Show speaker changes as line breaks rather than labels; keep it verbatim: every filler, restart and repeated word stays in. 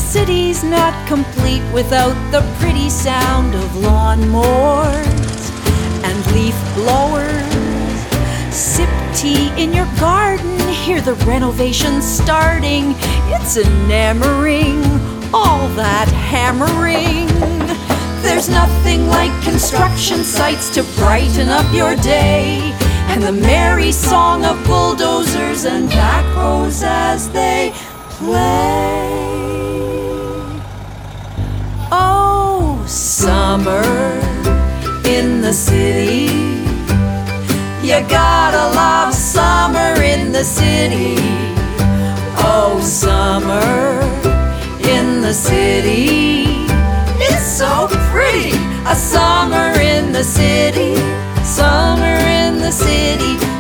city's not complete without the pretty sound of lawnmowers and leaf blowers. Sip tea in your garden, hear the renovation starting. It's enamoring, all that hammering. There's nothing like construction sites to brighten up your day, and the merry song of bulldozers and backhoes as they play. Oh, summer in the city. You gotta love summer in the city. Oh, summer in the city. It's so pretty, a summer in the city. Summer in the city.